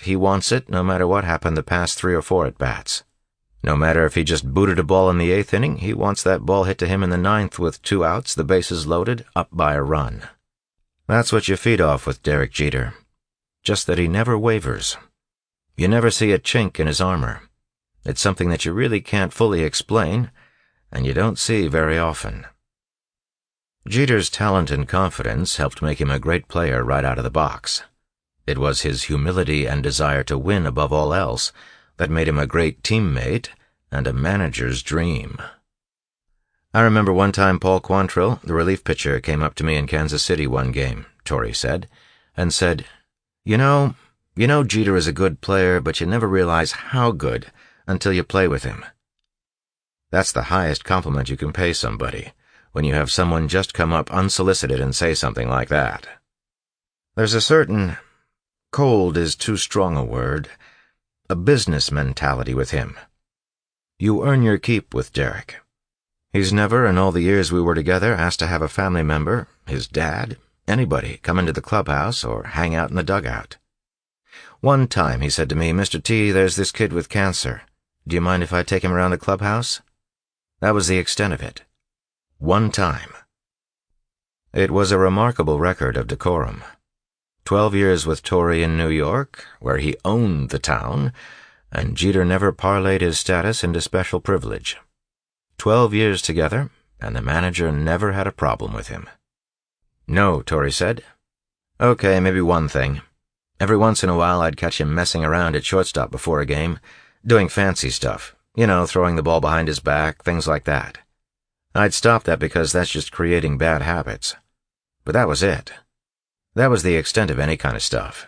he wants it no matter what happened the past 3 or 4 at-bats. No matter if he just booted a ball in the 8th inning, he wants that ball hit to him in the 9th with 2 outs, the bases loaded, up by a run. That's what you feed off with Derek Jeter. Just that he never wavers. You never see a chink in his armor. It's something that you really can't fully explain, and you don't see very often. Jeter's talent and confidence helped make him a great player right out of the box. It was his humility and desire to win above all else that made him a great teammate and a manager's dream. I remember one time Paul Quantrill, the relief pitcher, came up to me in Kansas City one game, Torrey said, and said, You know Jeter is a good player, but you never realize how good until you play with him. That's the highest compliment you can pay somebody, when you have someone just come up unsolicited and say something like that. There's a certain, cold is too strong a word, a business mentality with him. You earn your keep with Derek. He's never, in all the years we were together, asked to have a family member, his dad, anybody, come into the clubhouse or hang out in the dugout. One time he said to me, Mr. T, there's this kid with cancer. Do you mind if I take him around the clubhouse? That was the extent of it. One time. It was a remarkable record of decorum. 12 years with Torrey in New York, where he owned the town, and Jeter never parlayed his status into special privilege. 12 years together, and the manager never had a problem with him. No, Torrey said. Okay, maybe one thing. Every once in a while I'd catch him messing around at shortstop before a game, doing fancy stuff, throwing the ball behind his back, things like that. I'd stop that because that's just creating bad habits. But that was it. That was the extent of any kind of stuff.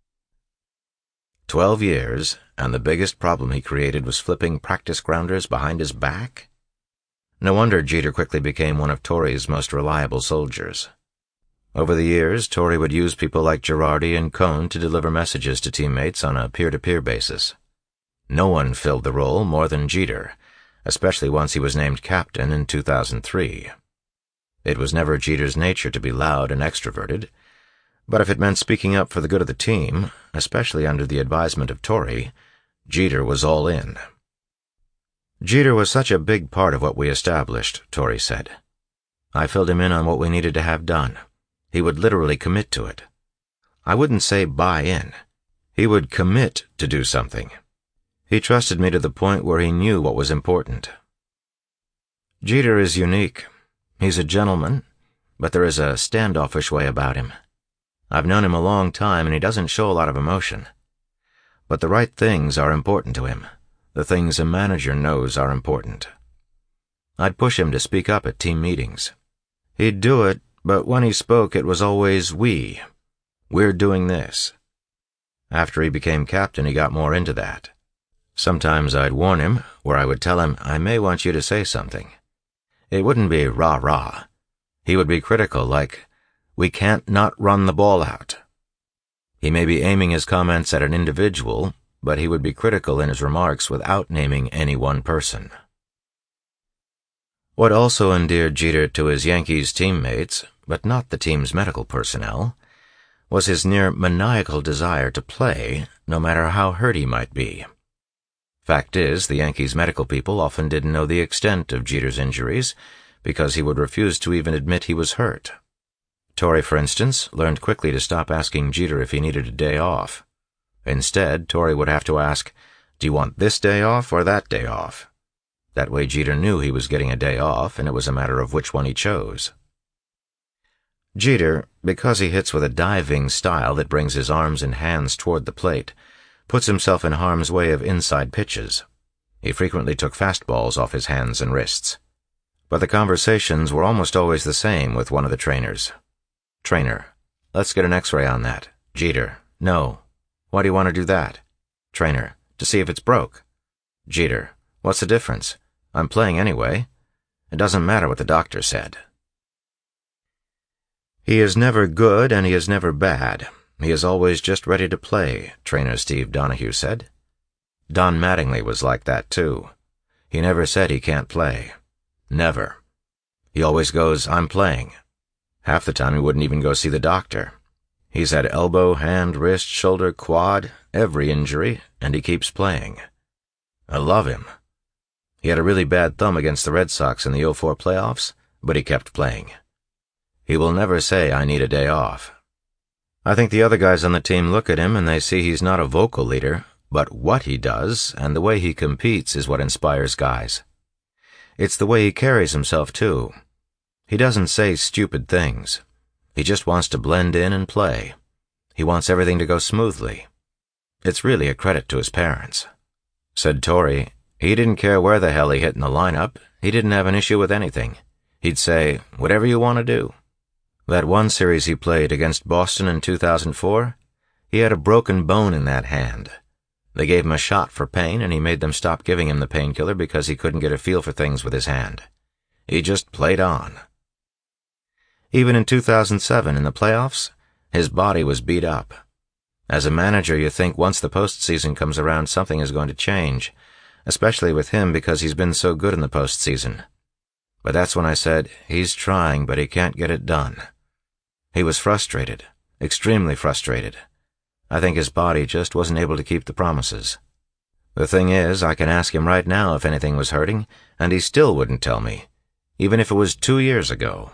12 years, and the biggest problem he created was flipping practice grounders behind his back? No wonder Jeter quickly became one of Torrey's most reliable soldiers. Over the years, Torrey would use people like Girardi and Cone to deliver messages to teammates on a peer-to-peer basis. No one filled the role more than Jeter, especially once he was named captain in 2003. It was never Jeter's nature to be loud and extroverted, but if it meant speaking up for the good of the team, especially under the advisement of Torrey, Jeter was all in. Jeter was such a big part of what we established, Torrey said. I filled him in on what we needed to have done. He would literally commit to it. I wouldn't say buy in. He would commit to do something. He trusted me to the point where he knew what was important. Jeter is unique. He's a gentleman, but there is a standoffish way about him. I've known him a long time, and he doesn't show a lot of emotion. But the right things are important to him. The things a manager knows are important. I'd push him to speak up at team meetings. He'd do it, but when he spoke it was always we. We're doing this. After he became captain, he got more into that. Sometimes I'd warn him, where I would tell him, I may want you to say something. It wouldn't be rah-rah. He would be critical, like, we can't not run the ball out. He may be aiming his comments at an individual, but he would be critical in his remarks without naming any one person. What also endeared Jeter to his Yankees teammates, but not the team's medical personnel, was his near-maniacal desire to play, no matter how hurt he might be. Fact is, the Yankees medical people often didn't know the extent of Jeter's injuries, because he would refuse to even admit he was hurt. Torrey, for instance, learned quickly to stop asking Jeter if he needed a day off. Instead, Torrey would have to ask, do you want this day off or that day off? That way Jeter knew he was getting a day off, and it was a matter of which one he chose. Jeter, because he hits with a diving style that brings his arms and hands toward the plate, puts himself in harm's way of inside pitches. He frequently took fastballs off his hands and wrists. But the conversations were almost always the same with one of the trainers. Trainer, let's get an X-ray on that. Jeter, no. Why do you want to do that? Trainer, to see if it's broke. Jeter, what's the difference? I'm playing anyway. It doesn't matter what the doctor said. He is never good and he is never bad. He is always just ready to play, trainer Steve Donahue said. Don Mattingly was like that too. He never said he can't play. Never. He always goes, I'm playing. Half the time he wouldn't even go see the doctor. He's had elbow, hand, wrist, shoulder, quad, every injury, and he keeps playing. I love him. He had a really bad thumb against the Red Sox in the '04 playoffs, but he kept playing. He will never say, I need a day off. I think the other guys on the team look at him and they see he's not a vocal leader, but what he does and the way he competes is what inspires guys. It's the way he carries himself, too. He doesn't say stupid things. He just wants to blend in and play. He wants everything to go smoothly. It's really a credit to his parents. Said Torrey, he didn't care where the hell he hit in the lineup. He didn't have an issue with anything. He'd say, whatever you want to do. That one series he played against Boston in 2004, he had a broken bone in that hand. They gave him a shot for pain, and he made them stop giving him the painkiller because he couldn't get a feel for things with his hand. He just played on. Even in 2007, in the playoffs, his body was beat up. As a manager, you think once the postseason comes around, something is going to change, especially with him because he's been so good in the postseason. But that's when I said, he's trying, but he can't get it done. He was frustrated, extremely frustrated. I think his body just wasn't able to keep the promises. The thing is, I can ask him right now if anything was hurting, and he still wouldn't tell me, even if it was 2 years ago.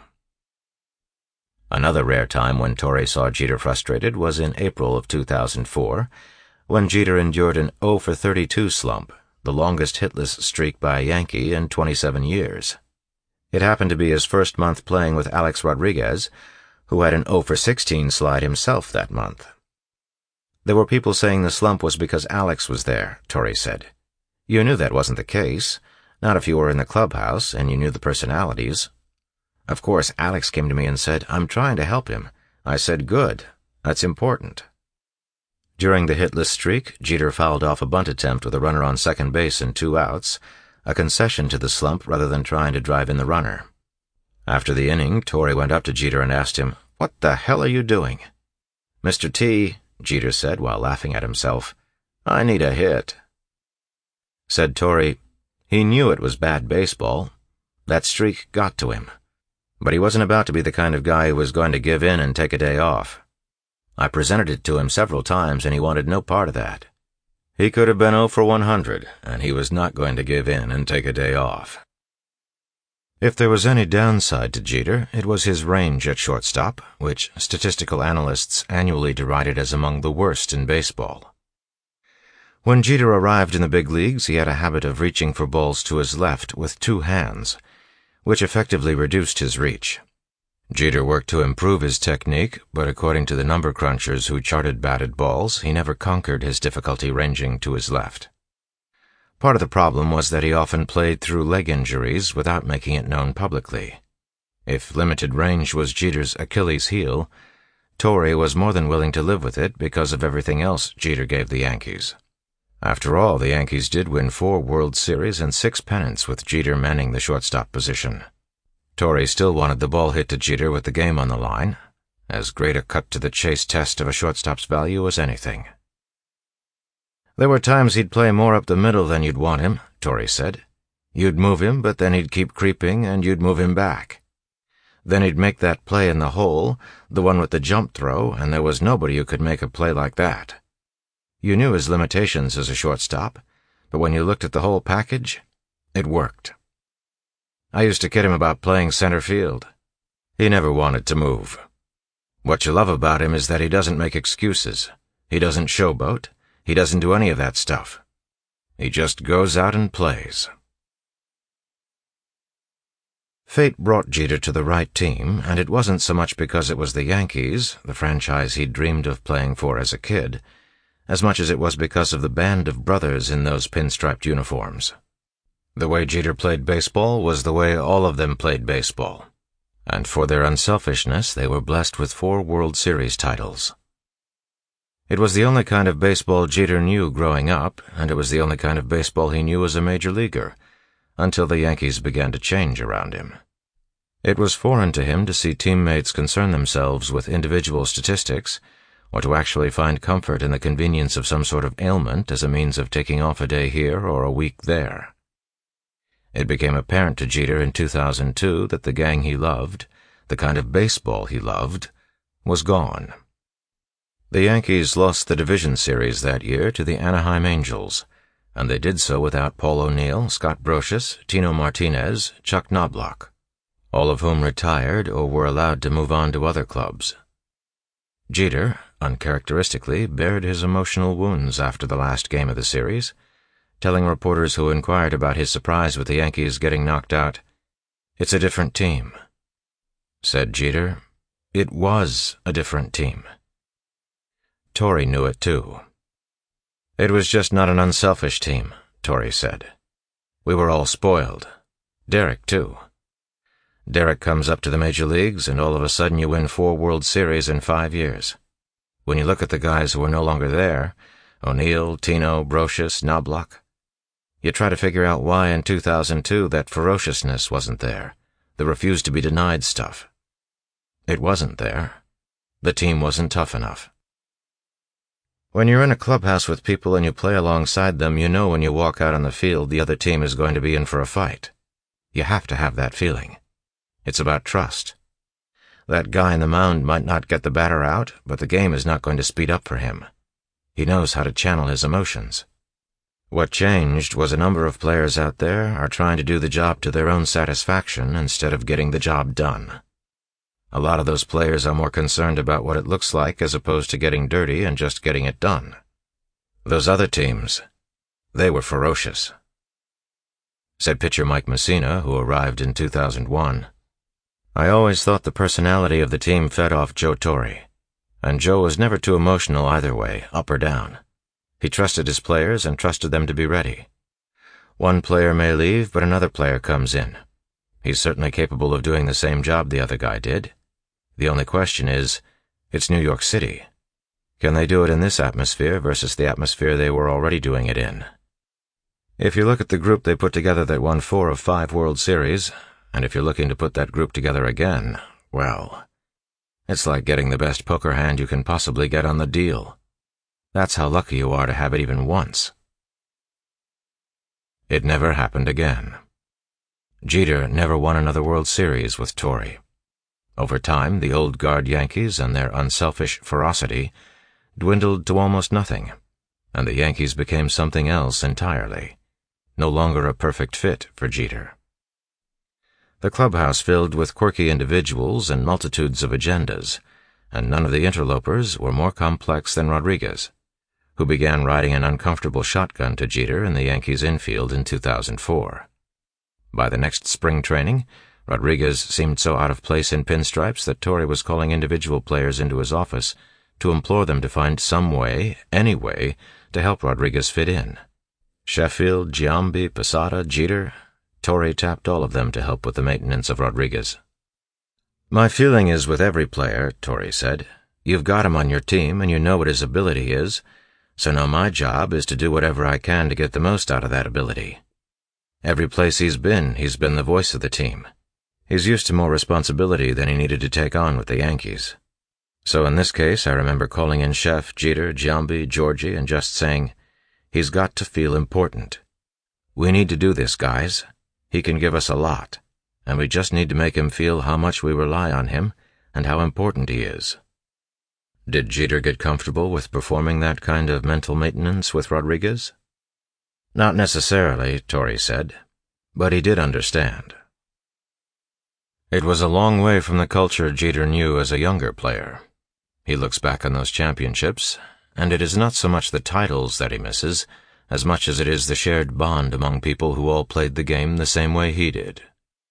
Another rare time when Torrey saw Jeter frustrated was in April of 2004, when Jeter endured an 0-for-32 slump, the longest hitless streak by a Yankee in 27 years. It happened to be his first month playing with Alex Rodriguez, who had an 0-for-16 slide himself that month. There were people saying the slump was because Alex was there, Torrey said. You knew that wasn't the case, not if you were in the clubhouse and you knew the personalities. Of course, Alex came to me and said, I'm trying to help him. I said, good. That's important. During the hitless streak, Jeter fouled off a bunt attempt with a runner on second base and 2 outs, a concession to the slump rather than trying to drive in the runner. After the inning, Torrey went up to Jeter and asked him, What the hell are you doing? Mr. T, Jeter said while laughing at himself, I need a hit. Said Torrey, he knew it was bad baseball. That streak got to him. But he wasn't about to be the kind of guy who was going to give in and take a day off. I presented it to him several times and he wanted no part of that. He could have been 0-for-100, and he was not going to give in and take a day off. If there was any downside to Jeter, it was his range at shortstop, which statistical analysts annually derided as among the worst in baseball. When Jeter arrived in the big leagues, he had a habit of reaching for balls to his left with 2 hands, which effectively reduced his reach. Jeter worked to improve his technique, but according to the number crunchers who charted batted balls, he never conquered his difficulty ranging to his left. Part of the problem was that he often played through leg injuries without making it known publicly. If limited range was Jeter's Achilles heel, Torrey was more than willing to live with it because of everything else Jeter gave the Yankees. After all, the Yankees did win 4 World Series and 6 pennants with Jeter manning the shortstop position. Torrey still wanted the ball hit to Jeter with the game on the line, as great a cut-to-the-chase test of a shortstop's value as anything. There were times he'd play more up the middle than you'd want him, Torrey said. You'd move him, but then he'd keep creeping, and you'd move him back. Then he'd make that play in the hole, the one with the jump throw, and there was nobody who could make a play like that. You knew his limitations as a shortstop, but when you looked at the whole package, it worked. I used to kid him about playing center field. He never wanted to move. What you love about him is that he doesn't make excuses. He doesn't showboat. He doesn't do any of that stuff. He just goes out and plays. Fate brought Jeter to the right team, and it wasn't so much because it was the Yankees, the franchise he'd dreamed of playing for as a kid, as much as it was because of the band of brothers in those pinstriped uniforms. The way Jeter played baseball was the way all of them played baseball, and for their unselfishness they were blessed with 4 World Series titles. It was the only kind of baseball Jeter knew growing up, and it was the only kind of baseball he knew as a major leaguer, until the Yankees began to change around him. It was foreign to him to see teammates concern themselves with individual statistics, or to actually find comfort in the convenience of some sort of ailment as a means of taking off a day here or a week there. It became apparent to Jeter in 2002 that the gang he loved, the kind of baseball he loved, was gone. The Yankees lost the division series that year to the Anaheim Angels, and they did so without Paul O'Neill, Scott Brocious, Tino Martinez, Chuck Knobloch, all of whom retired or were allowed to move on to other clubs. Jeter, uncharacteristically, bared his emotional wounds after the last game of the series, telling reporters who inquired about his surprise with the Yankees getting knocked out, "It's a different team." Said Jeter, "It was a different team." Torre knew it too. "It was just not an unselfish team," Torre said. "We were all spoiled. Derek, too. Derek comes up to the major leagues, and all of a sudden you win 4 World Series in 5 years. When you look at the guys who are no longer there, O'Neill, Tino, Brocious, Knobloch, you try to figure out why in 2002 that ferociousness wasn't there, the refuse to be denied stuff. It wasn't there. The team wasn't tough enough. When you're in a clubhouse with people and you play alongside them, you know when you walk out on the field the other team is going to be in for a fight. You have to have that feeling. It's about trust. That guy in the mound might not get the batter out, but the game is not going to speed up for him. He knows how to channel his emotions. What changed was a number of players out there are trying to do the job to their own satisfaction instead of getting the job done. A lot of those players are more concerned about what it looks like as opposed to getting dirty and just getting it done. Those other teams, they were ferocious. Said pitcher Mike Mussina, who arrived in 2001. "I always thought the personality of the team fed off Joe Torre, and Joe was never too emotional either way, up or down. He trusted his players and trusted them to be ready. One player may leave, but another player comes in. He's certainly capable of doing the same job the other guy did. The only question is, it's New York City. Can they do it in this atmosphere versus the atmosphere they were already doing it in? If you look at the group they put together that won 4 of 5 World Series, and if you're looking to put that group together again, well, it's like getting the best poker hand you can possibly get on the deal. That's how lucky you are to have it even once." It never happened again. Jeter never won another World Series with Torre. Over time, the old guard Yankees and their unselfish ferocity dwindled to almost nothing, and the Yankees became something else entirely, no longer a perfect fit for Jeter. The clubhouse filled with quirky individuals and multitudes of agendas, and none of the interlopers were more complex than Rodriguez, who began riding an uncomfortable shotgun to Jeter in the Yankees' infield in 2004. By the next spring training, Rodriguez seemed so out of place in pinstripes that Torre was calling individual players into his office to implore them to find some way, any way, to help Rodriguez fit in. Sheffield, Giambi, Posada, Jeter, Torre tapped all of them to help with the maintenance of Rodriguez. "My feeling is with every player," Torre said, "you've got him on your team and you know what his ability is, so now my job is to do whatever I can to get the most out of that ability. Every place he's been the voice of the team. He's used to more responsibility than he needed to take on with the Yankees. So in this case, I remember calling in Chef, Jeter, Giambi, Georgie, and just saying, he's got to feel important. We need to do this, guys. He can give us a lot, and we just need to make him feel how much we rely on him and how important he is." Did Jeter get comfortable with performing that kind of mental maintenance with Rodriguez? Not necessarily, Torre said, but he did understand. It was a long way from the culture Jeter knew as a younger player. He looks back on those championships, and it is not so much the titles that he misses, as much as it is the shared bond among people who all played the game the same way he did.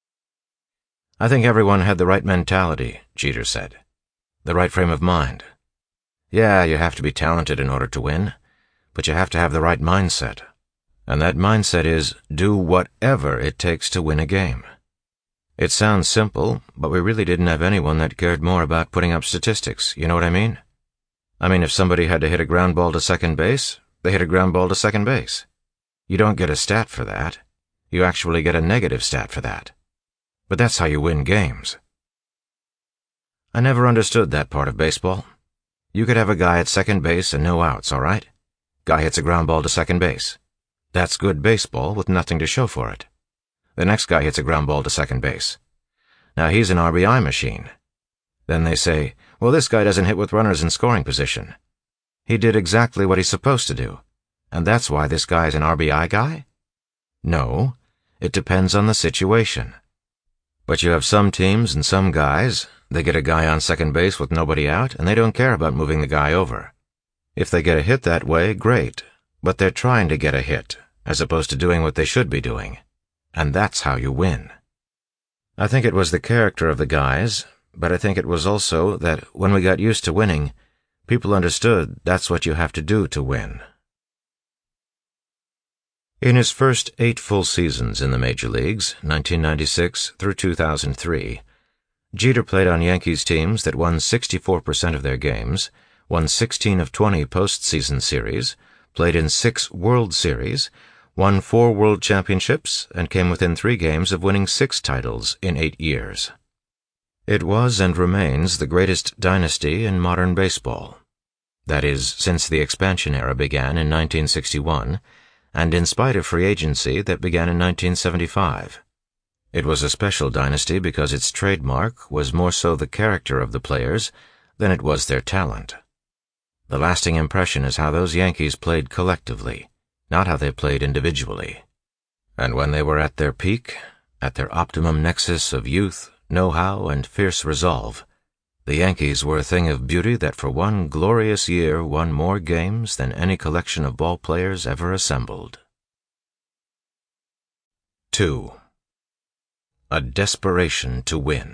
"I think everyone had the right mentality," Jeter said. "The right frame of mind. Yeah, you have to be talented in order to win, but you have to have the right mindset. And that mindset is, do whatever it takes to win a game. It sounds simple, but we really didn't have anyone that cared more about putting up statistics, you know what I mean? I mean, if somebody had to hit a ground ball to second base, they hit a ground ball to second base. You don't get a stat for that. You actually get a negative stat for that. But that's how you win games." I never understood that part of baseball. You could have a guy at second base and no outs, all right? Guy hits a ground ball to second base. That's good baseball with nothing to show for it. The next guy hits a ground ball to second base. Now he's an RBI machine. Then they say, well, this guy doesn't hit with runners in scoring position. He did exactly what he's supposed to do. And that's why this guy's an RBI guy? No, it depends on the situation. But you have some teams and some guys, they get a guy on second base with nobody out, and they don't care about moving the guy over. If they get a hit that way, great, but they're trying to get a hit, as opposed to doing what they should be doing. And that's how you win. I think it was the character of the guys, but I think it was also that when we got used to winning, people understood that's what you have to do to win. In his first 8 full seasons in the major leagues, 1996 through 2003, Jeter played on Yankees teams that won 64% of their games, won 16 of 20 postseason series, played in 6 World Series, won 4 World Championships, and came within 3 games of winning 6 titles in 8 years. It was and remains the greatest dynasty in modern baseball. That is, since the expansion era began in 1961, and in spite of free agency that began in 1975. It was a special dynasty because its trademark was more so the character of the players than it was their talent. The lasting impression is how those Yankees played collectively, not how they played individually. And when they were at their peak, at their optimum nexus of youth, know-how, and fierce resolve, the Yankees were a thing of beauty that for one glorious year won more games than any collection of ball players ever assembled. 2. A desperation to win.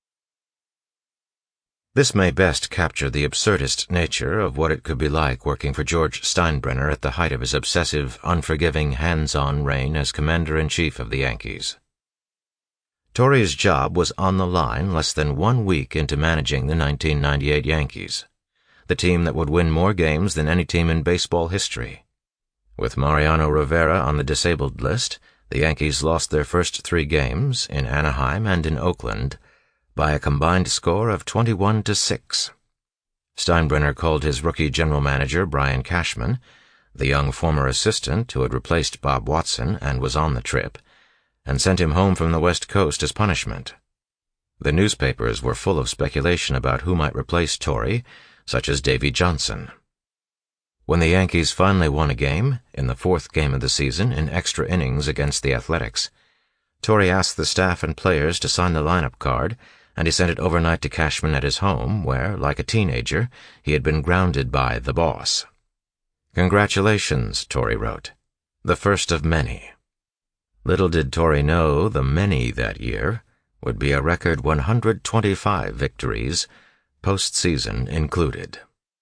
This may best capture the absurdist nature of what it could be like working for George Steinbrenner at the height of his obsessive, unforgiving, hands-on reign as commander-in-chief of the Yankees. Torre's job was on the line less than 1 week into managing the 1998 Yankees, the team that would win more games than any team in baseball history. With Mariano Rivera on the disabled list, the Yankees lost their first 3 games, in Anaheim and in Oakland, by a combined score of 21-6. Steinbrenner called his rookie general manager Brian Cashman, the young former assistant who had replaced Bob Watson and was on the trip, and sent him home from the West Coast as punishment. The newspapers were full of speculation about who might replace Torre, such as Davy Johnson. When the Yankees finally won a game, in the 4th game of the season, in extra innings against the Athletics, Torre asked the staff and players to sign the lineup card, and he sent it overnight to Cashman at his home, where, like a teenager, he had been grounded by the boss. "Congratulations," Torre wrote. "The first of many." Little did Torre know the many that year would be a record 125 victories, postseason included.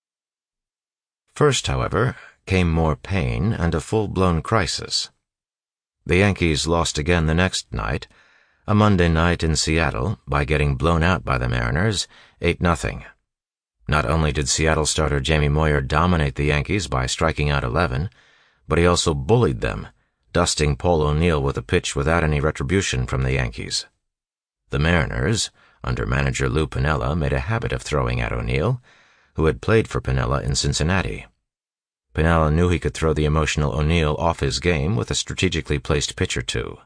First, however, came more pain and a full-blown crisis. The Yankees lost again the next night, a Monday night in Seattle, by getting blown out by the Mariners, 8-0. Not only did Seattle starter Jamie Moyer dominate the Yankees by striking out 11, but he also bullied them, dusting Paul O'Neill with a pitch without any retribution from the Yankees. The Mariners, under manager Lou Piniella, made a habit of throwing at O'Neill, who had played for Piniella in Cincinnati. Piniella knew he could throw the emotional O'Neill off his game with a strategically placed pitch or two.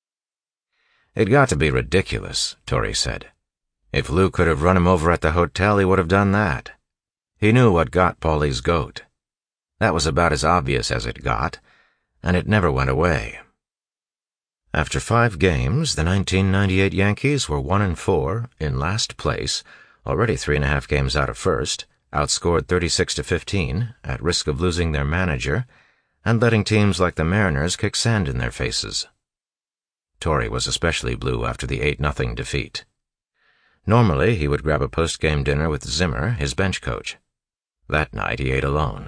"It got to be ridiculous," Torre said. "If Lou could have run him over at the hotel, he would have done that. He knew what got Paulie's goat. That was about as obvious as it got, and it never went away." After 5 games, the 1998 Yankees were 1-4, in last place, already 3.5 games out of first, outscored 36-15, at risk of losing their manager, and letting teams like the Mariners kick sand in their faces. Torre was especially blue after the 8-0 defeat. Normally, he would grab a post-game dinner with Zimmer, his bench coach. That night, he ate alone.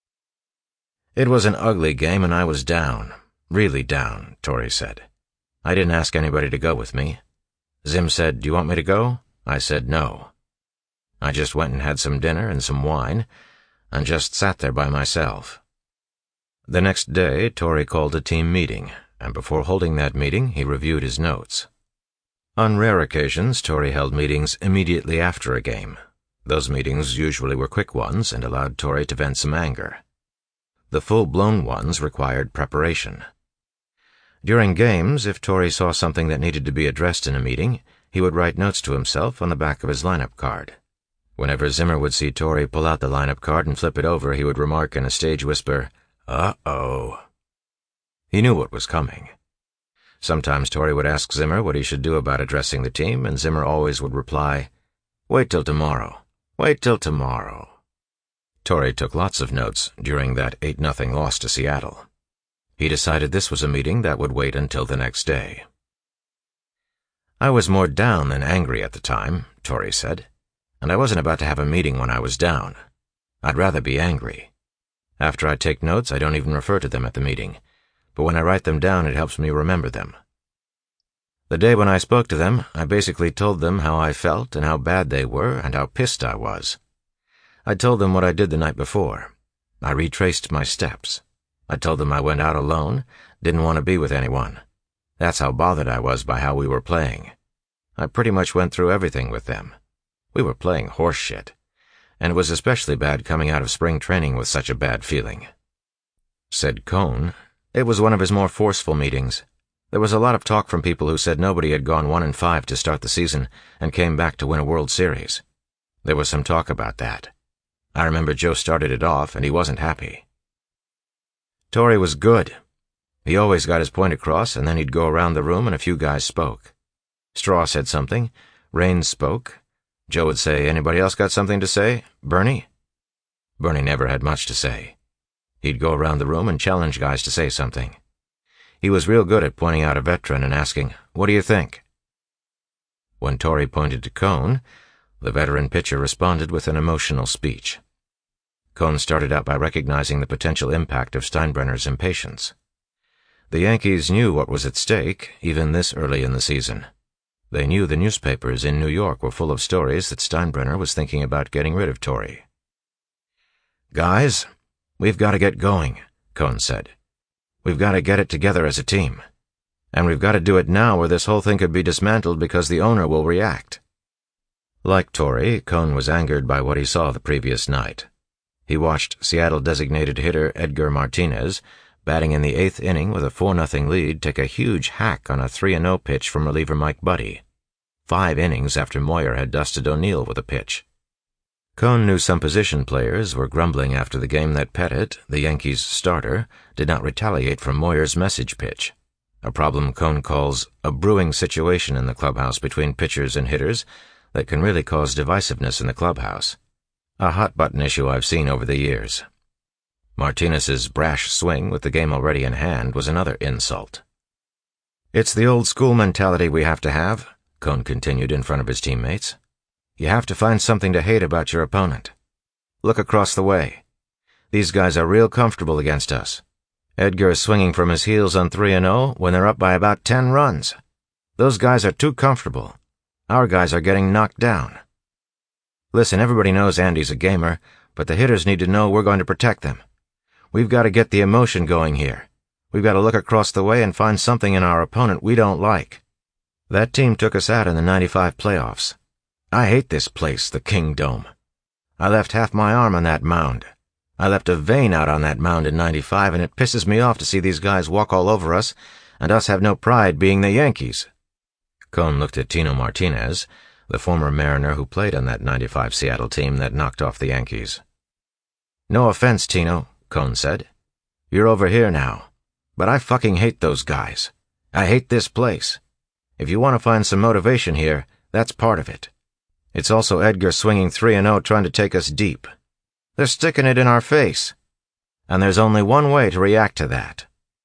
"It was an ugly game and I was down, really down," Torre said. "I didn't ask anybody to go with me. Zim said, 'Do you want me to go?' I said no. I just went and had some dinner and some wine, and just sat there by myself." The next day, Torre called a team meeting, and before holding that meeting, he reviewed his notes. On rare occasions, Torre held meetings immediately after a game. Those meetings usually were quick ones and allowed Torre to vent some anger. The full-blown ones required preparation. During games, if Torre saw something that needed to be addressed in a meeting, he would write notes to himself on the back of his lineup card. Whenever Zimmer would see Torrey pull out the lineup card and flip it over, he would remark in a stage whisper, "Uh-oh." He knew what was coming. Sometimes Torrey would ask Zimmer what he should do about addressing the team, and Zimmer always would reply, "Wait till tomorrow. Wait till tomorrow." Torrey took lots of notes during that 8-0 loss to Seattle. He decided this was a meeting that would wait until the next day. "I was more down than angry at the time," Torrey said, "and I wasn't about to have a meeting when I was down. I'd rather be angry. After I take notes, I don't even refer to them at the meeting, but when I write them down, it helps me remember them. The day when I spoke to them, I basically told them how I felt and how bad they were and how pissed I was. I told them what I did the night before. I retraced my steps. I told them I went out alone, didn't want to be with anyone. That's how bothered I was by how we were playing. I pretty much went through everything with them. We were playing horse shit, and it was especially bad coming out of spring training with such a bad feeling." Said Cone, "It was one of his more forceful meetings. There was a lot of talk from people who said nobody had gone 1-5 to start the season and came back to win a World Series. There was some talk about that. I remember Joe started it off, and he wasn't happy. Torrey was good. He always got his point across, and then he'd go around the room and a few guys spoke. Straw said something, Raines spoke. Joe would say, 'Anybody else got something to say? Bernie?' Bernie never had much to say. He'd go around the room and challenge guys to say something. He was real good at pointing out a veteran and asking, 'What do you think?' When Torrey pointed to Cone, the veteran pitcher responded with an emotional speech. Cone started out by recognizing the potential impact of Steinbrenner's impatience. The Yankees knew what was at stake, even this early in the season. They knew the newspapers in New York were full of stories that Steinbrenner was thinking about getting rid of Torrey. "Guys, we've got to get going," Cone said. "We've got to get it together as a team. And we've got to do it now or this whole thing could be dismantled because the owner will react." Like Torrey, Cone was angered by what he saw the previous night. He watched Seattle-designated hitter Edgar Martinez, batting in the 8th inning with a 4-0 lead, take a huge hack on a 3-0 pitch from reliever Mike Buddy, 5 innings after Moyer had dusted O'Neill with a pitch. Cone knew some position players were grumbling after the game that Pettit, the Yankees' starter, did not retaliate from Moyer's message pitch, a problem Cone calls a brewing situation in the clubhouse between pitchers and hitters that can really cause divisiveness in the clubhouse, a hot-button issue I've seen over the years. Martinez's brash swing with the game already in hand was another insult. "It's the old-school mentality we have to have," Cone continued in front of his teammates. "You have to find something to hate about your opponent. Look across the way. These guys are real comfortable against us. Edgar is swinging from his heels on 3-0 when they're up by about 10 runs. Those guys are too comfortable. Our guys are getting knocked down. Listen, everybody knows Andy's a gamer, but the hitters need to know we're going to protect them. We've got to get the emotion going here. We've got to look across the way and find something in our opponent we don't like. That team took us out in the '95 playoffs. I hate this place, the King Dome. I left half my arm on that mound. I left a vein out on that mound in '95, and it pisses me off to see these guys walk all over us and us have no pride being the Yankees." Cone looked at Tino Martinez, the former Mariner who played on that '95 Seattle team that knocked off the Yankees. "No offense, Tino," Cone said. "You're over here now. But I fucking hate those guys. I hate this place. If you want to find some motivation here, that's part of it. It's also Edgar swinging 3-0 trying to take us deep. They're sticking it in our face. And there's only one way to react to that."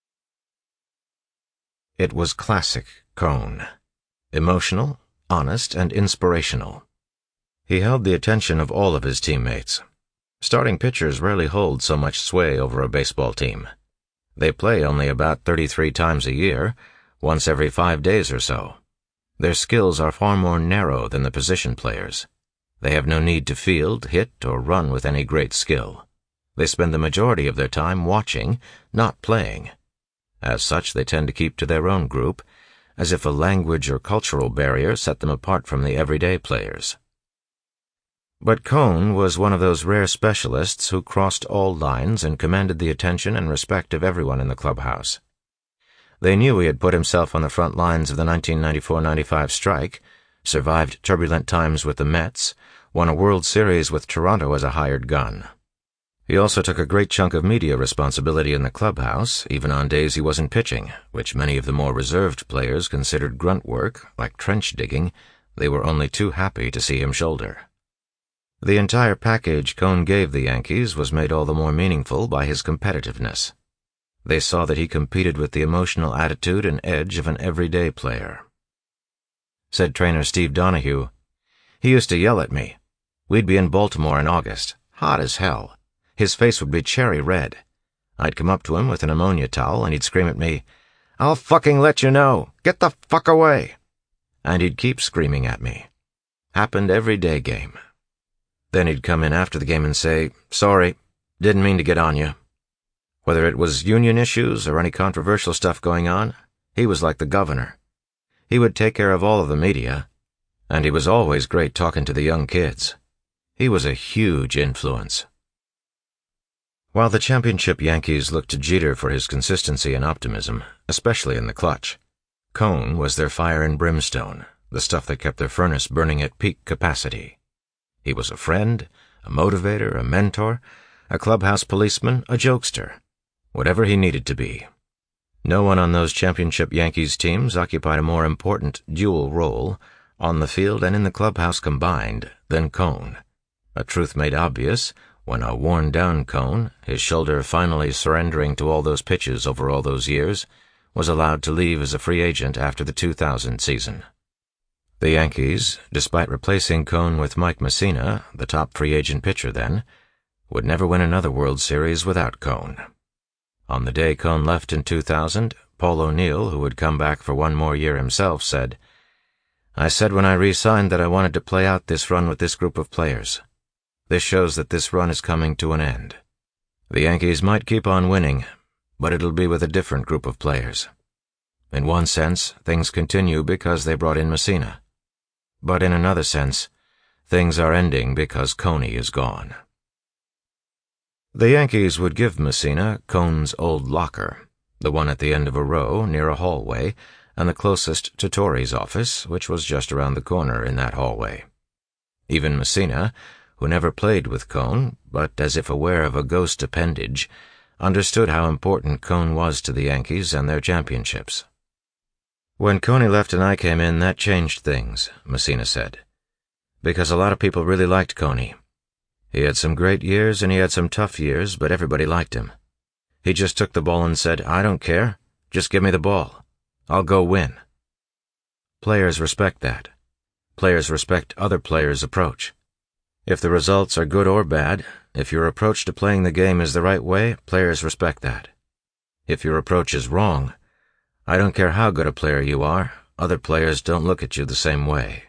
It was classic Cone. Emotional, honest, and inspirational. He held the attention of all of his teammates. Starting pitchers rarely hold so much sway over a baseball team. They play only about 33 times a year, once every 5 days or so. Their skills are far more narrow than the position players. They have no need to field, hit, or run with any great skill. They spend the majority of their time watching, not playing. As such, they tend to keep to their own group, as if a language or cultural barrier set them apart from the everyday players. But Cone was one of those rare specialists who crossed all lines and commanded the attention and respect of everyone in the clubhouse. They knew he had put himself on the front lines of the 1994-95 strike, survived turbulent times with the Mets, won a World Series with Toronto as a hired gun. He also took a great chunk of media responsibility in the clubhouse, even on days he wasn't pitching, which many of the more reserved players considered grunt work, like trench digging. They were only too happy to see him shoulder. The entire package Cone gave the Yankees was made all the more meaningful by his competitiveness. They saw that he competed with the emotional attitude and edge of an everyday player. Said trainer Steve Donahue, "He used to yell at me. We'd be in Baltimore in August, hot as hell. His face would be cherry red. I'd come up to him with an ammonia towel and he'd scream at me, 'I'll fucking let you know. Get the fuck away.' And he'd keep screaming at me. Happened every day game. Then he'd come in after the game and say, 'Sorry, didn't mean to get on you.' Whether it was union issues or any controversial stuff going on, he was like the governor. He would take care of all of the media, and he was always great talking to the young kids. He was a huge influence." While the championship Yankees looked to Jeter for his consistency and optimism, especially in the clutch, Cone was their fire and brimstone, the stuff that kept their furnace burning at peak capacity. He was a friend, a motivator, a mentor, a clubhouse policeman, a jokester, whatever he needed to be. No one on those championship Yankees teams occupied a more important dual role, on the field and in the clubhouse combined, than Cone, a truth made obvious when a worn-down Cone, his shoulder finally surrendering to all those pitches over all those years, was allowed to leave as a free agent after the 2000 season. The Yankees, despite replacing Cone with Mike Mussina, the top free agent pitcher then, would never win another World Series without Cone. On the day Cone left in 2000, Paul O'Neill, who would come back for one more year himself, said, "I said when I re-signed that I wanted to play out this run with this group of players. This shows that this run is coming to an end. The Yankees might keep on winning, but it'll be with a different group of players. In one sense, things continue because they brought in Mussina. But in another sense, things are ending because Coney is gone." The Yankees would give Mussina Cone's old locker, the one at the end of a row near a hallway, and the closest to Torrey's office, which was just around the corner in that hallway. Even Mussina, who never played with Cone, but as if aware of a ghost appendage, understood how important Cone was to the Yankees and their championships. "When Coney left and I came in, that changed things," Mussina said, "because a lot of people really liked Coney. He had some great years and he had some tough years, but everybody liked him. He just took the ball and said, 'I don't care. Just give me the ball. I'll go win.' Players respect that. Players respect other players' approach. If the results are good or bad, if your approach to playing the game is the right way, players respect that. If your approach is wrong, I don't care how good a player you are, other players don't look at you the same way."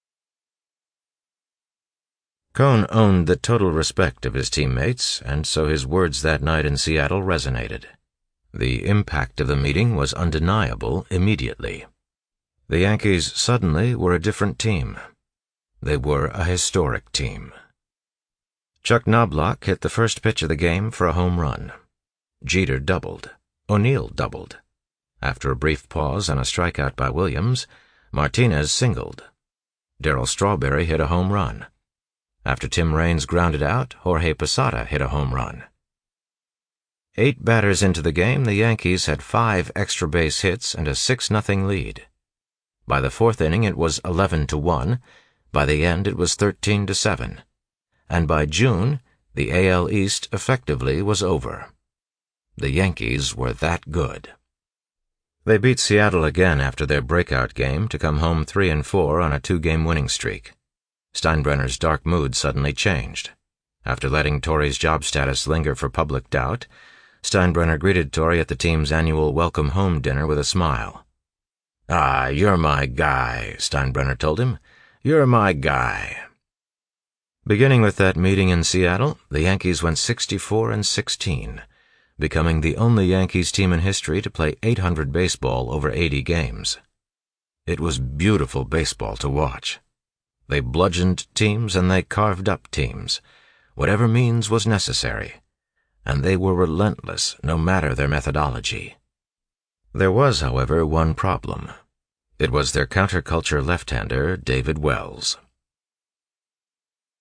Cone owned the total respect of his teammates, and so his words that night in Seattle resonated. The impact of the meeting was undeniable immediately. The Yankees suddenly were a different team. They were a historic team. Chuck Knobloch hit the first pitch of the game for a home run. Jeter doubled. O'Neill doubled. After a brief pause and a strikeout by Williams, Martinez singled. Darryl Strawberry hit a home run. After Tim Raines grounded out, Jorge Posada hit a home run. 8 batters into the game, the Yankees had 5 extra base hits and a 6-0 lead. By the 4th inning, it was 11-1. By the end, it was 13-7. And by June, the AL East effectively was over. The Yankees were that good. They beat Seattle again after their breakout game to come home 3-4 on a 2-game winning streak. Steinbrenner's dark mood suddenly changed. After letting Torrey's job status linger for public doubt, Steinbrenner greeted Torrey at the team's annual welcome home dinner with a smile. "Ah, you're my guy," Steinbrenner told him. "You're my guy." Beginning with that meeting in Seattle, the Yankees went 64-16, becoming the only Yankees team in history to play 800 baseball over 80 games. It was beautiful baseball to watch. They bludgeoned teams and they carved up teams, whatever means was necessary, and they were relentless no matter their methodology. There was, however, one problem. It was their counterculture left-hander, David Wells.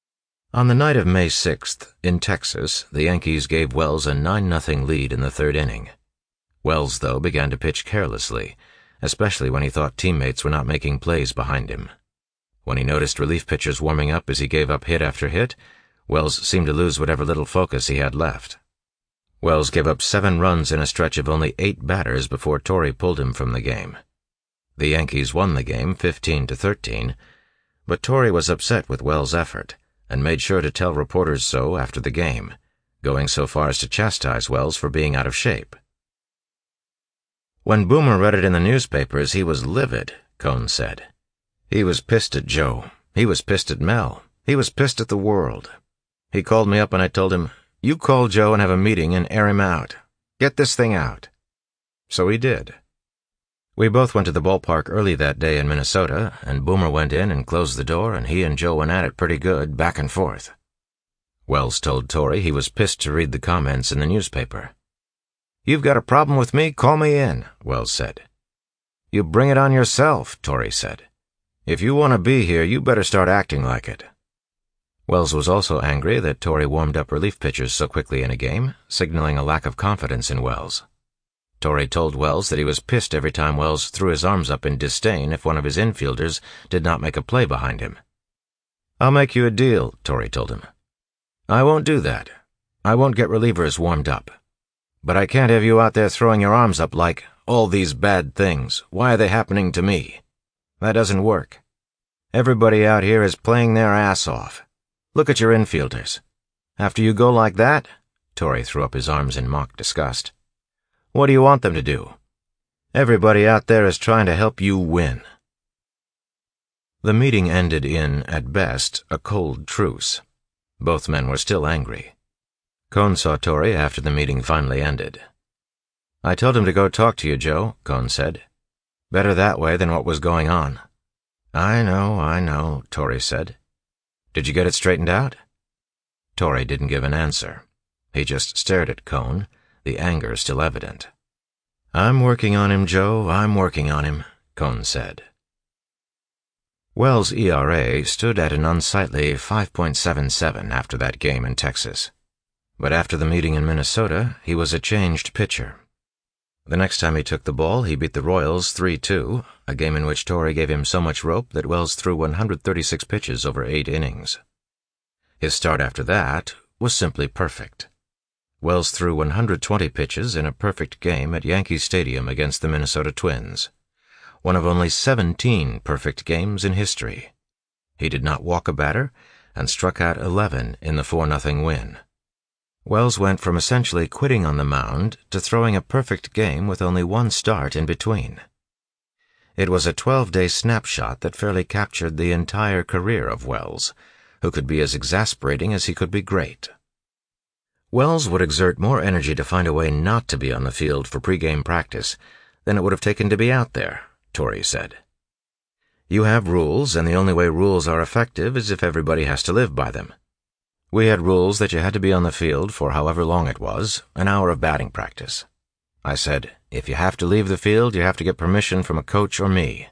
On the night of May 6th, in Texas, the Yankees gave Wells a 9-0 lead in the third inning. Wells, though, began to pitch carelessly, especially when he thought teammates were not making plays behind him. When he noticed relief pitchers warming up as he gave up hit after hit, Wells seemed to lose whatever little focus he had left. Wells gave up 7 runs in a stretch of only 8 batters before Torre pulled him from the game. The Yankees won the game 15-13, but Torre was upset with Wells' effort and made sure to tell reporters so after the game, going so far as to chastise Wells for being out of shape. When Boomer read it in the newspapers, he was livid, Cone said. He was pissed at Joe. He was pissed at Mel. He was pissed at the world. He called me up and I told him, "You call Joe and have a meeting and air him out. Get this thing out." So he did. We both went to the ballpark early that day in Minnesota, and Boomer went in and closed the door, and he and Joe went at it pretty good, back and forth. Wells told Torre he was pissed to read the comments in the newspaper. "You've got a problem with me? Call me in," Wells said. "You bring it on yourself," Torre said. "If you want to be here, you better start acting like it." Wells was also angry that Torre warmed up relief pitchers so quickly in a game, signaling a lack of confidence in Wells. Torre told Wells that he was pissed every time Wells threw his arms up in disdain if one of his infielders did not make a play behind him. "I'll make you a deal," Torre told him. "I won't do that. I won't get relievers warmed up. But I can't have you out there throwing your arms up like, 'All these bad things, why are they happening to me?' That doesn't work. Everybody out here is playing their ass off. Look at your infielders. After you go like that," Torre threw up his arms in mock disgust, "what do you want them to do? Everybody out there is trying to help you win." The meeting ended in, at best, a cold truce. Both men were still angry. Cone saw Torre after the meeting finally ended. "I told him to go talk to you, Joe," Cone said. "Better that way than what was going on." I know, Torre said. "Did you get it straightened out?" Torre didn't give an answer. He just stared at Cone, the anger still evident. "I'm working on him, Joe, I'm working on him," Cone said. Wells' ERA stood at an unsightly 5.77 after that game in Texas. But after the meeting in Minnesota, he was a changed pitcher. The next time he took the ball, he beat the Royals 3-2, a game in which Torre gave him so much rope that Wells threw 136 pitches over 8 innings. His start after that was simply perfect. Wells threw 120 pitches in a perfect game at Yankee Stadium against the Minnesota Twins, one of only 17 perfect games in history. He did not walk a batter and struck out 11 in the 4-0 win. Wells went from essentially quitting on the mound to throwing a perfect game with only one start in between. It was a 12-day snapshot that fairly captured the entire career of Wells, who could be as exasperating as he could be great. Wells would exert more energy to find a way not to be on the field for pregame practice than it would have taken to be out there, Torre said. "You have rules, and the only way rules are effective is if everybody has to live by them. We had rules that you had to be on the field for however long it was, an hour of batting practice. I said, if you have to leave the field, you have to get permission from a coach or me."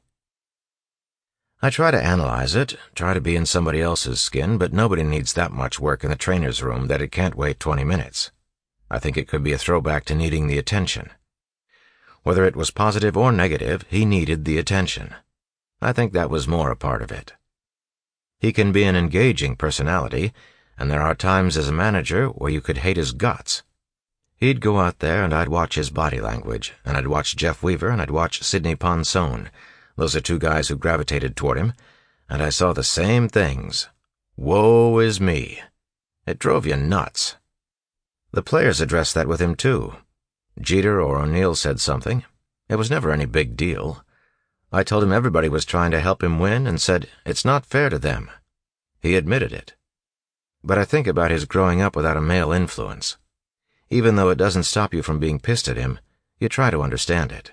I try to analyze it, try to be in somebody else's skin, but nobody needs that much work in the trainer's room that it can't wait 20 minutes. I think it could be a throwback to needing the attention. Whether it was positive or negative, he needed the attention. I think that was more a part of it. He can be an engaging personality, and there are times as a manager where you could hate his guts. He'd go out there and I'd watch his body language, and I'd watch Jeff Weaver and I'd watch Sidney Ponson. Those are 2 guys who gravitated toward him, and I saw the same things. Woe is me. It drove you nuts. The players addressed that with him too. Jeter or O'Neill said something. It was never any big deal. I told him everybody was trying to help him win and said, it's not fair to them. He admitted it. But I think about his growing up without a male influence. Even though it doesn't stop you from being pissed at him, you try to understand it.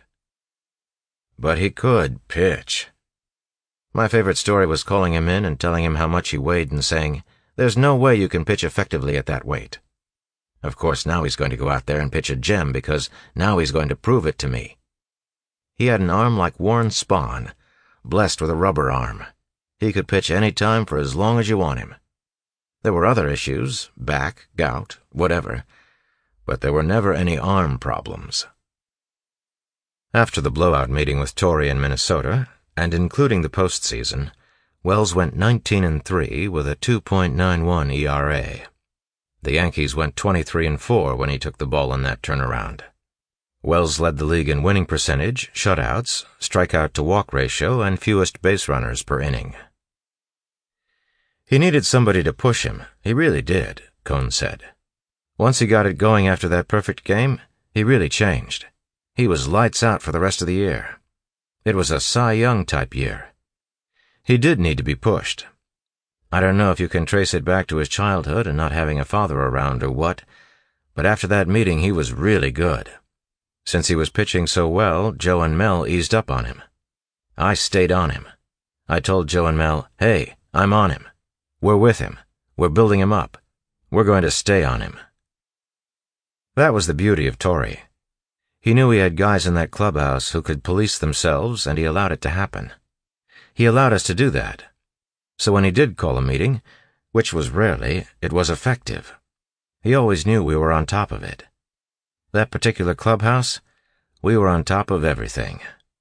But he could pitch. My favorite story was calling him in and telling him how much he weighed and saying, "There's no way you can pitch effectively at that weight." Of course, now he's going to go out there and pitch a gem because now he's going to prove it to me. He had an arm like Warren Spahn, blessed with a rubber arm. He could pitch any time for as long as you want him. There were other issues, back, gout, whatever, but there were never any arm problems. After the blowout meeting with Torrey in Minnesota, and including the postseason, Wells went 19-3 with a 2.91 ERA. The Yankees went 23-4 when he took the ball in that turnaround. Wells led the league in winning percentage, shutouts, strikeout-to-walk ratio, and fewest base runners per inning. He needed somebody to push him. He really did, Cone said. Once he got it going after that perfect game, he really changed. He was lights out for the rest of the year. It was a Cy Young-type year. He did need to be pushed. I don't know if you can trace it back to his childhood and not having a father around or what, but after that meeting he was really good. Since he was pitching so well, Joe and Mel eased up on him. I stayed on him. I told Joe and Mel, hey, I'm on him. We're with him. We're building him up. We're going to stay on him. That was the beauty of Torrey. He knew he had guys in that clubhouse who could police themselves, and he allowed it to happen. He allowed us to do that. So when he did call a meeting, which was rarely, it was effective. He always knew we were on top of it. That particular clubhouse, we were on top of everything.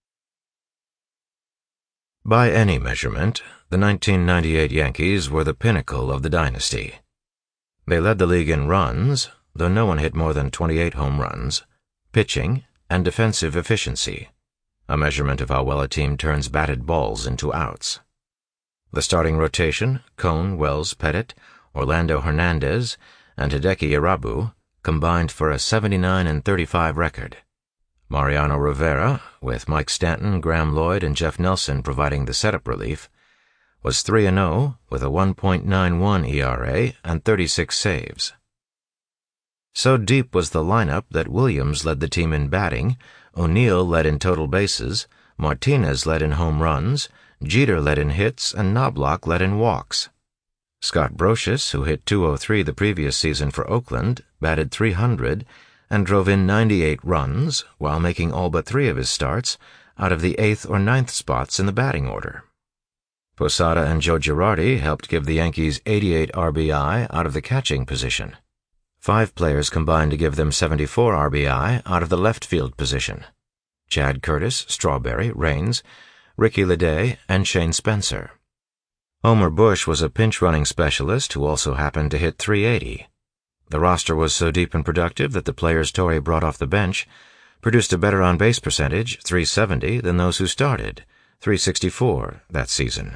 By any measurement, the 1998 Yankees were the pinnacle of the dynasty. They led the league in runs, though no one hit more than 28 home runs, pitching, and defensive efficiency, a measurement of how well a team turns batted balls into outs. The starting rotation, Cone, Wells, Pettit, Orlando Hernandez, and Hideki Irabu, combined for a 79-35 record. Mariano Rivera, with Mike Stanton, Graham Lloyd, and Jeff Nelson providing the setup relief, was 3-0 with a 1.91 ERA and 36 saves. So deep was the lineup that Williams led the team in batting, O'Neill led in total bases, Martinez led in home runs, Jeter led in hits, and Knobloch led in walks. Scott Brocious, who hit .203 the previous season for Oakland, batted .300 and drove in 98 runs while making all but 3 of his starts out of the 8th or 9th spots in the batting order. Posada and Joe Girardi helped give the Yankees 88 RBI out of the catching position. 5 players combined to give them 74 RBI out of the left field position: Chad Curtis, Strawberry, Raines, Ricky Leday, and Shane Spencer. Homer Bush was a pinch-running specialist who also happened to hit .380. The roster was so deep and productive that the players Torrey brought off the bench produced a better on-base percentage, .370, than those who started, .364, that season.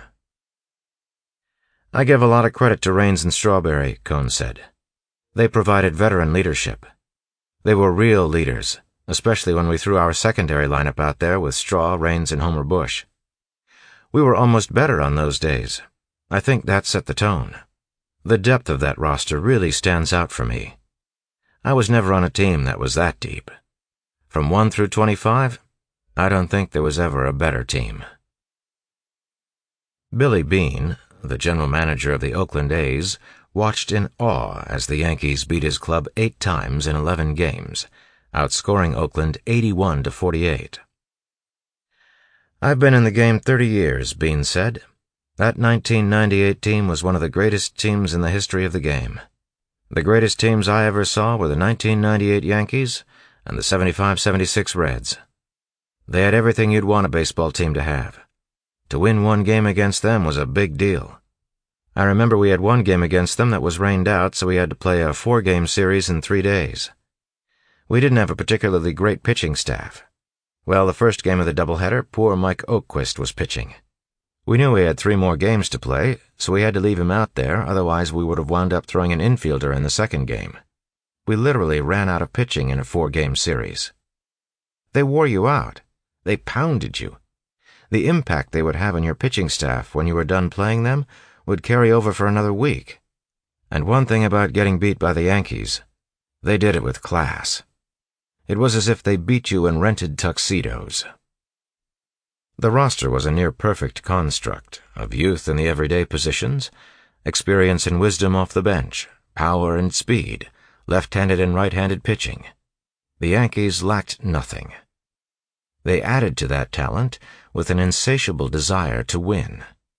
I give a lot of credit to Raines and Strawberry, Cone said. They provided veteran leadership. They were real leaders, especially when we threw our secondary lineup out there with Straw, Raines, and Homer Bush. We were almost better on those days. I think that set the tone. The depth of that roster really stands out for me. I was never on a team that was that deep. From 1 through 25, I don't think there was ever a better team. Billy Beane, the general manager of the Oakland A's, watched in awe as the Yankees beat his club 8 times in 11 games, outscoring Oakland 81-48. I've been in the game 30 years, Beane said. That 1998 team was one of the greatest teams in the history of the game. The greatest teams I ever saw were the 1998 Yankees and the 75-76 Reds. They had everything you'd want a baseball team to have. To win one game against them was a big deal. I remember we had one game against them that was rained out, so we had to play a 4-game series in 3 days. We didn't have a particularly great pitching staff. Well, the first game of the doubleheader, poor Mike Oakquist was pitching. We knew we had 3 more games to play, so we had to leave him out there, otherwise we would have wound up throwing an infielder in the second game. We literally ran out of pitching in a 4-game series. They wore you out. They pounded you. The impact they would have on your pitching staff when you were done playing them would carry over for another week. And one thing about getting beat by the Yankees, they did it with class. It was as if they beat you in rented tuxedos. The roster was a near-perfect construct of youth in the everyday positions, experience and wisdom off the bench, power and speed, left-handed and right-handed pitching. The Yankees lacked nothing. They added to that talent with an insatiable desire to win.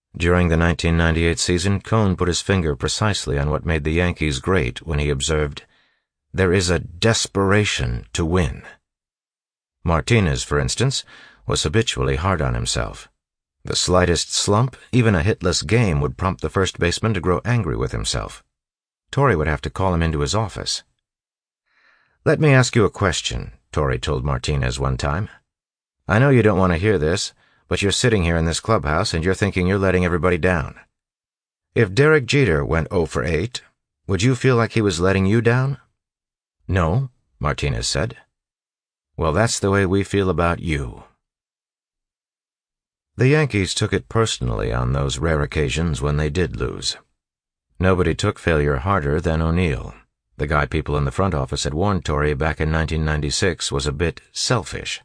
During the 1998 season, Cohn put his finger precisely on what made the Yankees great when he observed, "There is a desperation to win." Martinez, for instance, was habitually hard on himself. The slightest slump, even a hitless game, would prompt the first baseman to grow angry with himself. Torre would have to call him into his office. "Let me ask you a question," Torre told Martinez one time. "I know you don't want to hear this, but you're sitting here in this clubhouse and you're thinking you're letting everybody down. If Derek Jeter went 0 for 8, would you feel like he was letting you down?" "No," Martinez said. "Well, that's the way we feel about you." The Yankees took it personally on those rare occasions when they did lose. Nobody took failure harder than O'Neill, the guy people in the front office had warned Torre back in 1996 was a bit selfish.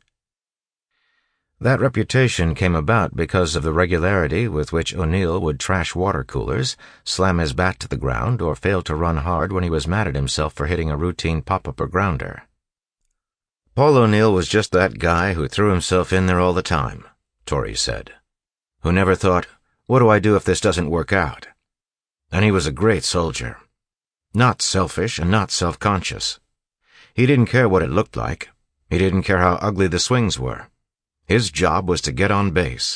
That reputation came about because of the regularity with which O'Neill would trash water coolers, slam his bat to the ground, or fail to run hard when he was mad at himself for hitting a routine pop-up or grounder. Paul O'Neill was just that guy who threw himself in there all the time, Torre said, who never thought, "What do I do if this doesn't work out?" And he was a great soldier. Not selfish and not self-conscious. He didn't care what it looked like. He didn't care how ugly the swings were. His job was to get on base.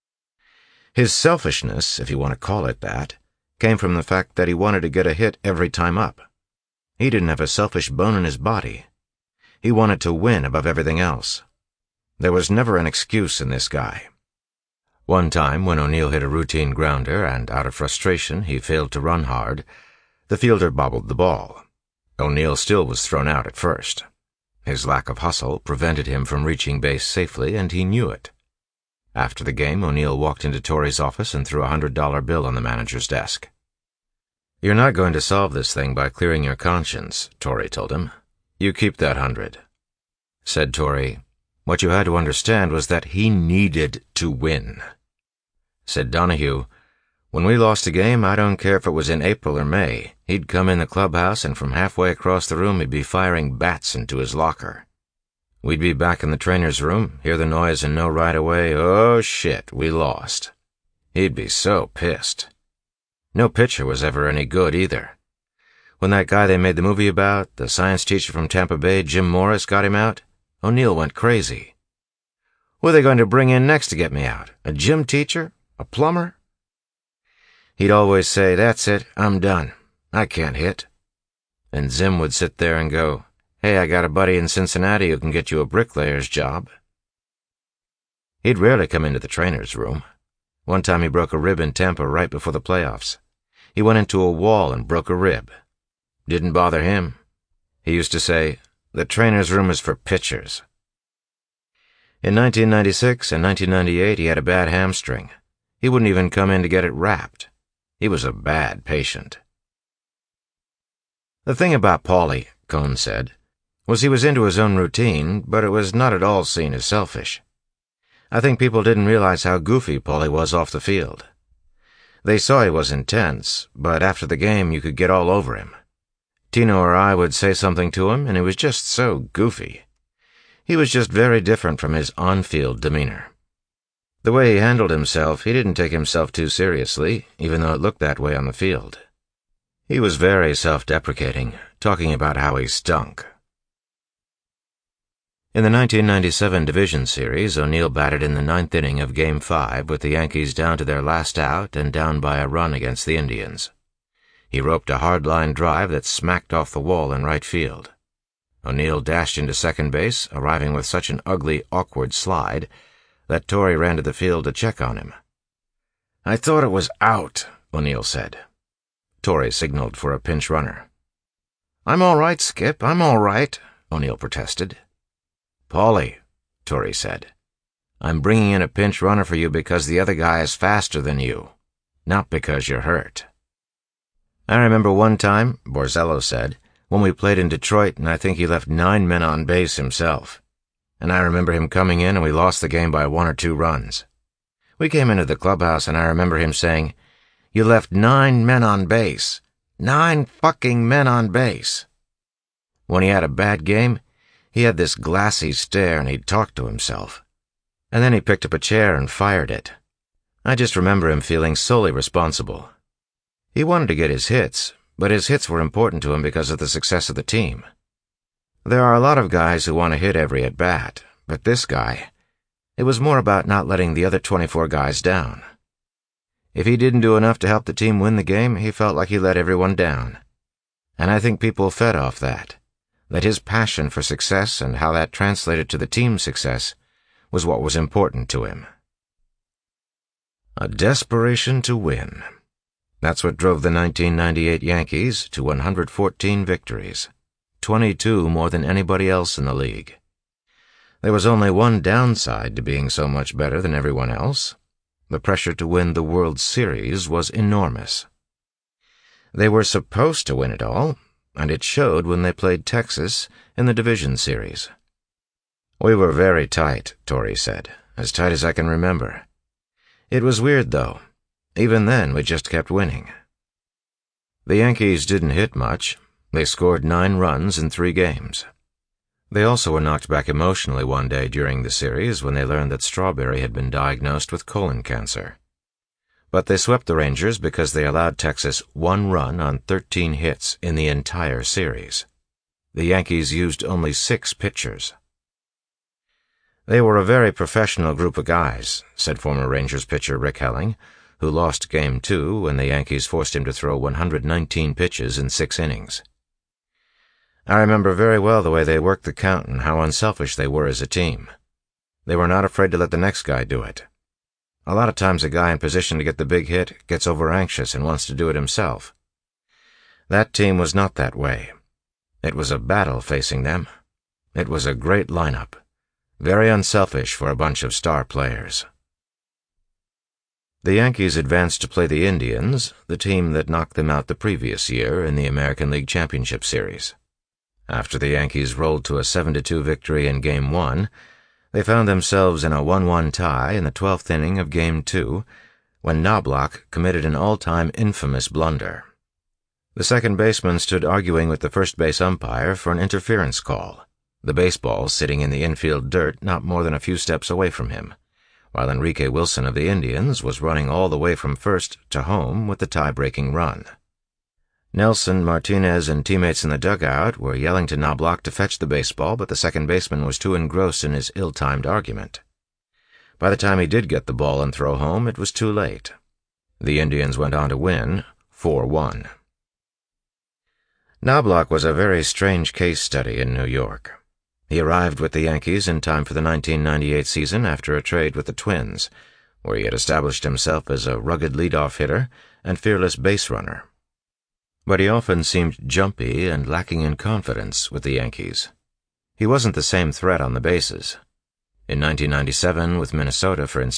His selfishness, if you want to call it that, came from the fact that he wanted to get a hit every time up. He didn't have a selfish bone in his body. He wanted to win above everything else. There was never an excuse in this guy. One time, when O'Neill hit a routine grounder and, out of frustration, he failed to run hard, the fielder bobbled the ball. O'Neill still was thrown out at first. His lack of hustle prevented him from reaching base safely, and he knew it. After the game, O'Neill walked into Torre's office and threw a $100 bill on the manager's desk. "You're not going to solve this thing by clearing your conscience," Torre told him. "You keep that 100. Said Torre, "What you had to understand was that he needed to win." Said Donahue, "When we lost a game, I don't care if it was in April or May, he'd come in the clubhouse and from halfway across the room he'd be firing bats into his locker. We'd be back in the trainer's room, hear the noise and know right away, oh shit, we lost. He'd be so pissed. No pitcher was ever any good either. When that guy they made the movie about, the science teacher from Tampa Bay, Jim Morris, got him out, O'Neill went crazy. Who are they going to bring in next to get me out? A gym teacher? A plumber? He'd always say, that's it, I'm done. I can't hit. And Zim would sit there and go, hey, I got a buddy in Cincinnati who can get you a bricklayer's job. He'd rarely come into the trainer's room. One time he broke a rib in Tampa right before the playoffs. He went into a wall and broke a rib. Didn't bother him. He used to say, the trainer's room is for pitchers. In 1996 and 1998 he had a bad hamstring. He wouldn't even come in to get it wrapped. He was a bad patient. The thing about Paulie, Cohn said, was he was into his own routine, but it was not at all seen as selfish. I think people didn't realize how goofy Paulie was off the field. They saw he was intense, but after the game you could get all over him. Tino or I would say something to him, and it was just so goofy. He was just very different from his on-field demeanor. The way he handled himself, he didn't take himself too seriously, even though it looked that way on the field. He was very self-deprecating, talking about how he stunk. In the 1997 Division Series, O'Neill batted in the 9th inning of Game 5 with the Yankees down to their last out and down by a run against the Indians. He roped a hard-line drive that smacked off the wall in right field. O'Neill dashed into second base, arriving with such an ugly, awkward slide that Torre ran to the field to check on him. I thought it was out, O'Neill said. Torre signaled for a pinch runner. I'm all right, Skip, I'm all right, O'Neill protested. Paulie, Torre said, I'm bringing in a pinch runner for you because the other guy is faster than you, not because you're hurt. I remember one time, Borzello said, when we played in Detroit and I think he left 9 men on base himself. And I remember him coming in and we lost the game by 1 or 2 runs. We came into the clubhouse and I remember him saying, you left 9 men on base. 9 fucking men on base. When he had a bad game, he had this glassy stare and he'd talk to himself. And then he picked up a chair and fired it. I just remember him feeling solely responsible. He wanted to get his hits, but his hits were important to him because of the success of the team. There are a lot of guys who want to hit every at-bat, but this guy, it was more about not letting the other 24 guys down. If he didn't do enough to help the team win the game, he felt like he let everyone down. And I think people fed off that his passion for success and how that translated to the team's success was what was important to him. A desperation to win. That's what drove the 1998 Yankees to 114 victories, 22 more than anybody else in the league. There was only one downside to being so much better than everyone else. The pressure to win the World Series was enormous. They were supposed to win it all, and it showed when they played Texas in the division series. "We were very tight," Torre said, "as tight as I can remember. It was weird, though. Even then, we just kept winning." The Yankees didn't hit much. They scored 9 runs in 3 games. They also were knocked back emotionally one day during the series when they learned that Strawberry had been diagnosed with colon cancer. But they swept the Rangers because they allowed Texas 1 run on 13 hits in the entire series. The Yankees used only 6 pitchers. "They were a very professional group of guys," said former Rangers pitcher Rick Helling, who lost Game 2 when the Yankees forced him to throw 119 pitches in 6 innings. "I remember very well the way they worked the count and how unselfish they were as a team. They were not afraid to let the next guy do it. A lot of times a guy in position to get the big hit gets over-anxious and wants to do it himself. That team was not that way. It was a battle facing them. It was a great lineup. Very unselfish for a bunch of star players." The Yankees advanced to play the Indians, the team that knocked them out the previous year in the American League Championship Series. After the Yankees rolled to a 7-2 victory in Game 1, they found themselves in a 1-1 tie in the 12th inning of Game 2 when Knobloch committed an all-time infamous blunder. The second baseman stood arguing with the first base umpire for an interference call, the baseball sitting in the infield dirt not more than a few steps away from him, while Enrique Wilson of the Indians was running all the way from first to home with the tie-breaking run. Nelson, Martinez, and teammates in the dugout were yelling to Knobloch to fetch the baseball, but the second baseman was too engrossed in his ill-timed argument. By the time he did get the ball and throw home, it was too late. The Indians went on to win 4-1. Knobloch was a very strange case study in New York. He arrived with the Yankees in time for the 1998 season after a trade with the Twins, where he had established himself as a rugged leadoff hitter and fearless base runner. But he often seemed jumpy and lacking in confidence with the Yankees. He wasn't the same threat on the bases. In 1997 with Minnesota, for instance,